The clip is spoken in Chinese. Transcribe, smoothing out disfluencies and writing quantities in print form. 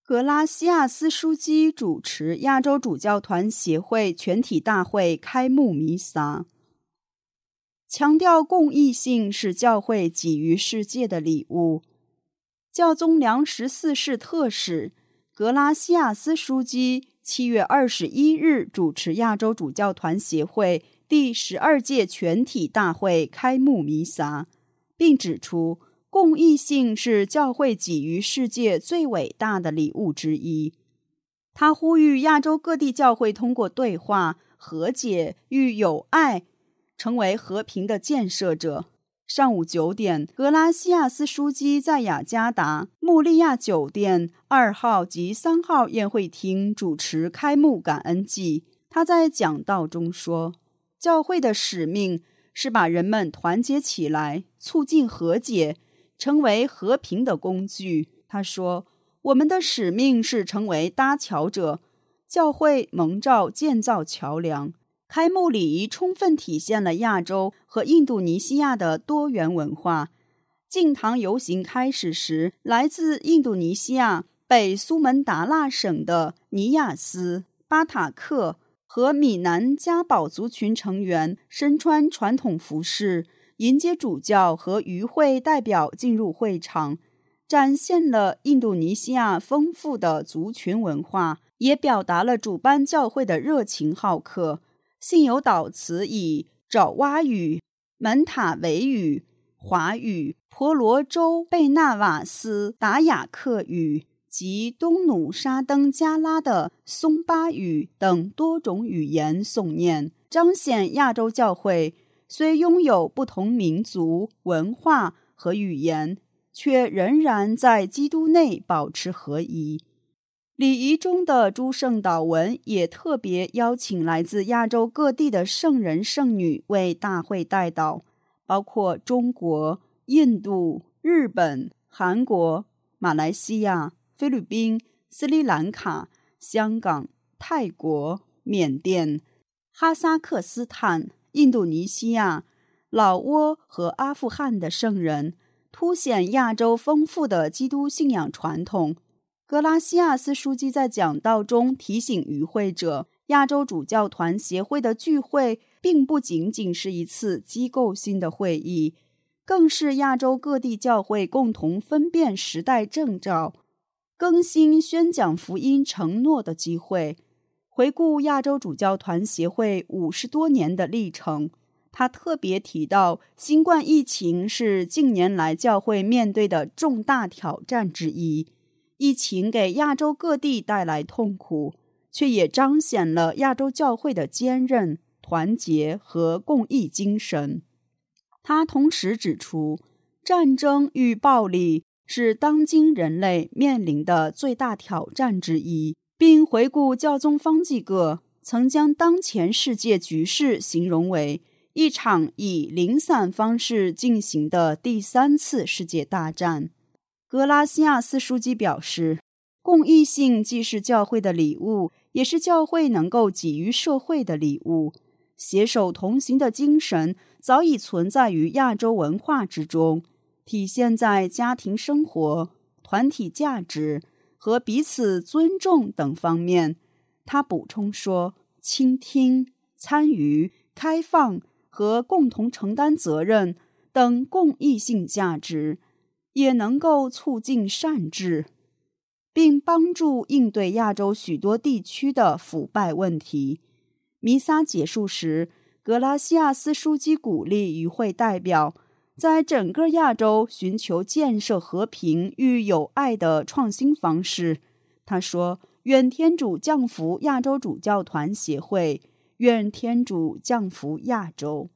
格拉西亚斯枢机主持亚洲主教团协会全体大会开幕弥撒，强调公益性是教会给予世界的礼物。教宗良14世特使格拉西亚斯枢机7月21日主持亚洲主教团协会第12届全体大会开幕弥撒，并指出公益性是教会给予世界最伟大的礼物之一。他呼吁亚洲各地教会通过对话、和解与友爱，成为和平的建设者。上午9点，格拉西亚斯枢机在雅加达穆利亚酒店2号及3号宴会厅主持开幕感恩祭。他在讲道中说，教会的使命是把人们团结起来，促进和解，成为和平的工具。他说，我们的使命是成为搭桥者，教会蒙召建造桥梁。开幕礼仪充分体现了亚洲和印度尼西亚的多元文化。进堂游行开始时，来自印度尼西亚北苏门答腊省的尼亚斯、巴塔克和闽南嘉宝族群成员身穿传统服饰，迎接主教和与会代表进入会场，展现了印度尼西亚丰富的族群文化，也表达了主办教会的热情好客。信友祷词以爪哇语、门塔维语、华语、婆罗洲贝纳瓦斯达雅克语及东努沙登加拉的松巴语等多种语言诵念，彰显亚洲教会虽拥有不同民族、文化和语言，却仍然在基督内保持合一。礼仪中的诸圣祷文也特别邀请来自亚洲各地的圣人圣女为大会代祷，包括中国、印度、日本、韩国、马来西亚、菲律宾、斯里兰卡、香港、泰国、缅甸、哈萨克斯坦、印度尼西亚、老挝和阿富汗的圣人，凸显亚洲丰富的基督信仰传统。格拉西亚斯枢机在讲道中提醒与会者，亚洲主教团协会的聚会并不仅仅是一次机构性的会议，更是亚洲各地教会共同分辨时代征兆、更新宣讲福音承诺的机会。回顾亚洲主教团协会50多年的历程，他特别提到，新冠疫情是近年来教会面对的重大挑战之一。疫情给亚洲各地带来痛苦，却也彰显了亚洲教会的坚韧、团结和公益精神。他同时指出，战争与暴力是当今人类面临的最大挑战之一，并回顾教宗方济各曾将当前世界局势形容为一场以零散方式进行的第3次世界大战。格拉西亚斯枢机表示，公益性既是教会的礼物，也是教会能够给予社会的礼物。携手同行的精神早已存在于亚洲文化之中，体现在家庭生活、团体价值和彼此尊重等方面。他补充说，倾听、参与、开放和共同承担责任等公益性价值也能够促进善治，并帮助应对亚洲许多地区的腐败问题。弥撒结束时，格拉西亚斯枢机鼓励与会代表在整个亚洲寻求建设和平与友爱的创新方式。他说，愿天主降福亚洲主教团协会，愿天主降福亚洲。